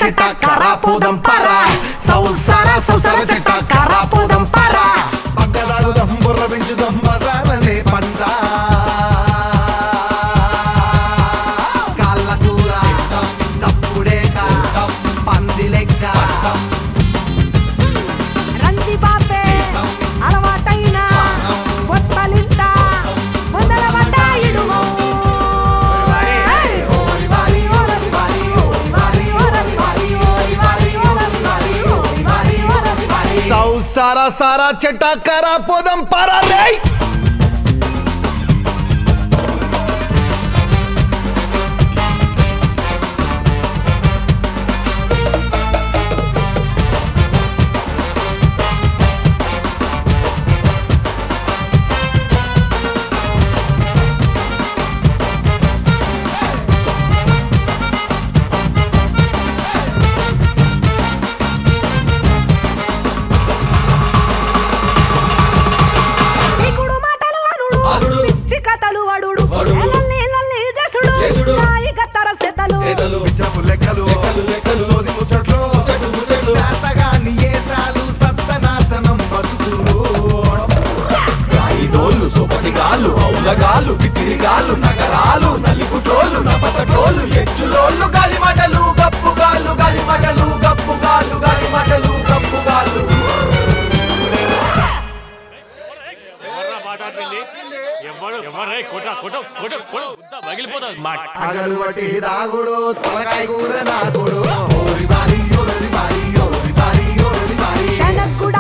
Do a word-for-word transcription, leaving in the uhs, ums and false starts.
చెట్ట కరాపోదం పరా సౌసార సౌసార చెట్ట కరాపోదం పరా పక్కదాగుదం బుర్ర పెంచుదం బజారనే పంట కాళ్ళ కూర సప్పుడే పంది లెక్క రంది బాపే అలవాటైన పొట్టలింత వందల వడ్డాయిడు సారా సారా చెట్ట కరాపోదం పరా రే కథలు అడుడు ఎల్లల్లి ఎల్లల్లి చేసుడు నాయి గత్తర సెతలు సెతలు పిచ్చపు లెక్కలు లెక్కలు లెక్కలు సోది ముచ్చట్లు ముచ్చట్లు ముచ్చట్లు శాతగాని ఏసాలు సత్తనాశనం బతుకులు రాయిదోళ్ళు సోపటిగాళ్ళు ఔలగాళ్ళు పితిరిగాళ్ళు నగరాలు నలిగుటోళ్ళు నపతటోళ్ళు ఎచ్చులోళ్ళు గాలిమటలు గప్పుగాళ్ళు గాలిమటలు గప్పుగాళ్ళు గాలిమటలు గప్పుగాళ్ళు అగలు బట్టి దాగుడు తలకాయ కూర నాకుడు శనగ్గుడు